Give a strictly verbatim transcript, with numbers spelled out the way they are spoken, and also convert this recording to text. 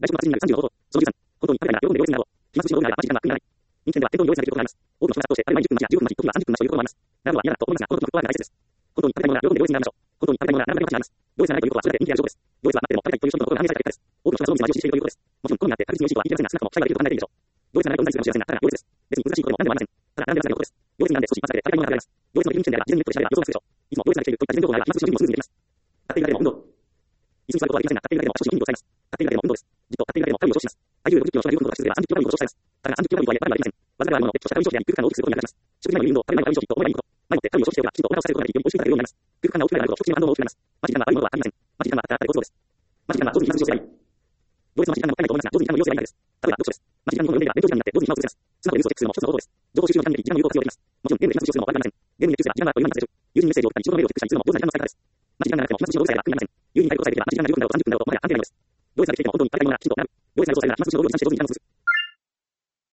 来週のはちじになるさんじゅうの方法。そのじゅうさん。本当に彼らが喜んで用意するなど。期末の動画があまり時間がかかない。人気店では店頭に用意されていることがあります。多くの人が殺到して、あれはにじゅっぷん待ちやじゅうごふん待ち、時にはさんじゅっぷん待ちということもあります。並ぶは嫌だと思いますが、この時のことは大切です。本当に食べたいものが喜んで用意するならでしょう。本当に食べたいものが並ぶだけの価値があります。用意されないということはそれだけ人気ある証拠です。用意すらなくても食べたいという人々の心が反映された結果です。多くの人がその道を重視しているということです。もちろん好みにあって確実に美味しいとは言い切れませんが、少なくとも期待ができると考えているでしょう。用意されないと運動するかもしれませんが、ただ行列です。別に難しいことでも何でもありません。ただ並んでなさいのことです。行列に並んで少し待つだけで食べたいものが食べられます。行列の入り口店であれば事前にネットで調べれば予想がつくでしょう。いつも行列ができているといった事前情報があれば、まず少しの準備もすぐにできます。立っているだけでも運動。椅子に座ることはできませんが、立っているだけでも少しの筋肉を使います。立っているだけでも運動です。じっと立っているだけでもカロリーを消費します。体重ろくじゅっキロの人がじゅっぷんほど走ればさんじゅっキロカロリーを消費されます。たださんじゅっキロカロリーとはいえ、バカではありません。わずかではあるもので、ちょっとしたカロリー消費や空間の大きくすることに役立ちます。食事前の運動、食べ前のカロリー消費と思えばいいこと。前もってカロリーを消費しておけば、きちんとお腹を空かせることができ、より美味しく食べるようになります。空間が大きくなるほど、食事の反応も大きくなります。待ち時間が悪いものはありません。待ち時間があったらあったで好都合です。待ち時間は上手に気まずしをすればいい。同列の待ち時間がもったいないと思いますが、上手に時間の利用すればいいからです。例えば、読書です。待ち時間に本を読んでいれば、勉強時間になって上手に暇を潰せます。スマホでニュースをチェックするのも一つの方法です。情報収集の時間の有効活用できます。情報収集のために時間の有効活用できます。もちろんゲームで時間の有効活用できます。友人にメッセージを送ったり、時間があると有意義なメッセージを友人にメッセージを送ったりするのも上手な時間の使い方です。友人にメッセージを送ったり、人のメールをチェックしたりするのも上手な時間の使い方です。待ち時間が長くても暇つぶしの動作や楽になりません。友人に対応されていれば、待ち時間がよんぷんだろうさんじゅっぷんだろうともはや関係ないのです。用意されている経験を本当に食べたいものがきちんと並ぶ。用意される動作や暇つぶしの動作に対して上手に時間を潰す。